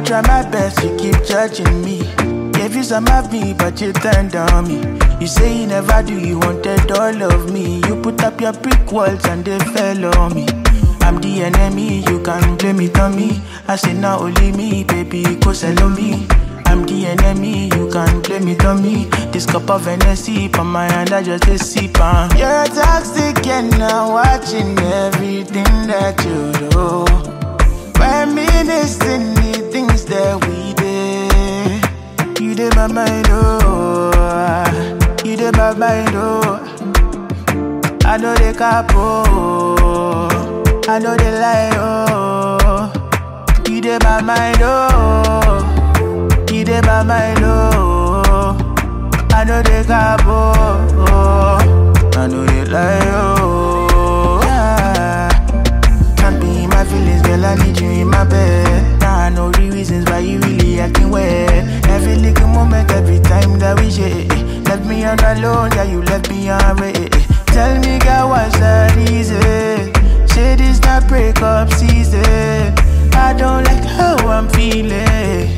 try my best, you keep judging me. Gave you some of me, but you turned on me. You say you never do, you wanted all of me. You put up your brick walls and they fell on me. I'm the enemy, you can blame it on me. I say not only me, baby, go sell on me. I'm the enemy, you can blame it on me. This cup of Hennessy on my hand, I just a sip on. You're toxic and I'm watching everything that you do. Reminiscing the things that we did. You did my mind, oh. You did my mind, oh. I know they capo, I know they lie, oh. You did my mind, oh. You did my mind, oh. I know they capo, I know they lie, oh. Yeah. Can't be in my feelings, girl, I need you in my bed. Now I know the reasons why you really acting weird. Every little moment, every time that we share. Left me on alone, yeah, you left me on red. Tell me, girl, what's that easy? Say this not breakup season. I don't like how I'm feeling.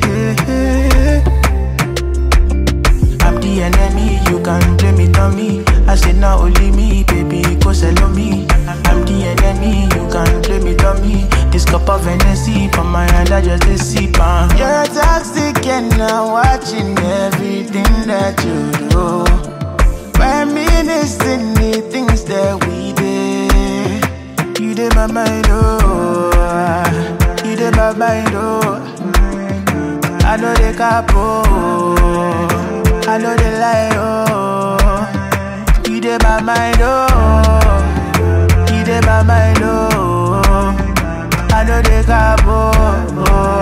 I'm the enemy, you can blame it on me. I said not only me, baby, go sell on me. I'm the enemy, you can blame it on me. This cup of Hennessy on my hand, I just a sip on. You're toxic and I'm watching everything that you do. Reminiscing the things that we did. You did my mind, oh. You did my mind, oh. I know they capo, I know they lie, oh. You did my mind, oh. You did my mind, oh. I know they capo, oh.